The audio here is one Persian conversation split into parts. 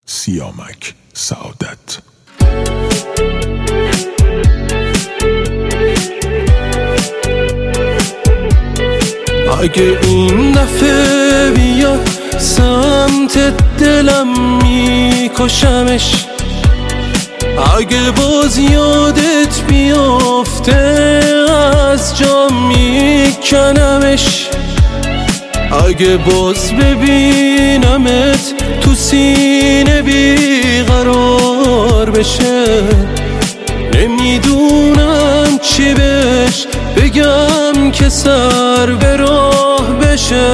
سیامک سعادت. اگه این دفعه بیا سمت دلم میکشمش، اگه باز یادت بیافته از جا میکنمش، اگه باز ببینمت تو سینه بیقرار بشه، نمیدونم چی بهش بگم که سر به راه بشه.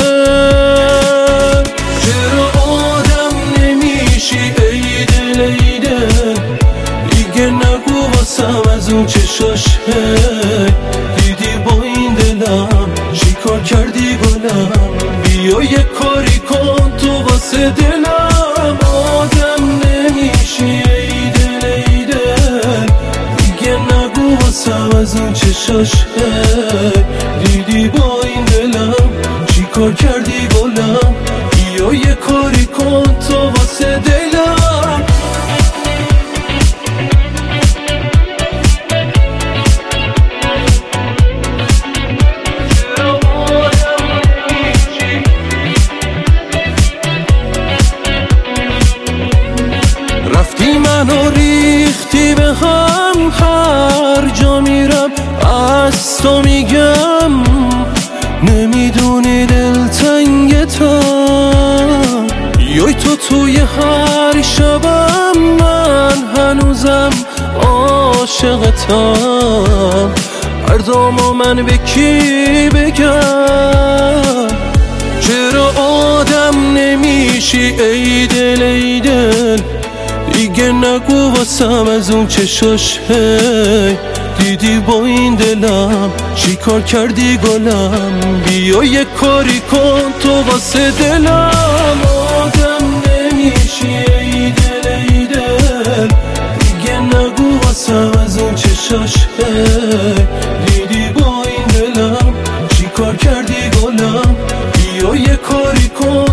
چرا آدم نمیشی ای دل ای دل، دیگه نگو واسم از اون چشاش دیدی با این دلم چی کار کردی گلم، بیا یه کاری کن تو واسه دلم. آدم نمیشی ای دل ای دل، دیگه نگو واسم از اون چشاش دیدی با این دلم چی کار کردی گلم، بیا یه کاری کن تو واسه دلم. رفتی منو ریختی به هم، هر جا میرم از تو میگم، نمیدونی دلتنگتم، یای تو توی هر شبم من هنوزم عاشقتم، فردامو من به کی بگم. چرا آدم نمیشی ای دل ای دل، دیگه نگو واسم از اون چشاش دیدی با این دلم چی کار کردی گلم، بیا یه کاری کن تو واسه دلم. آدم نمیشی ای دل ای دل، دیگه نگو واسم از اون چشاش دیدی با این دلم چی کار کردی گلم، بیا یه کاری کن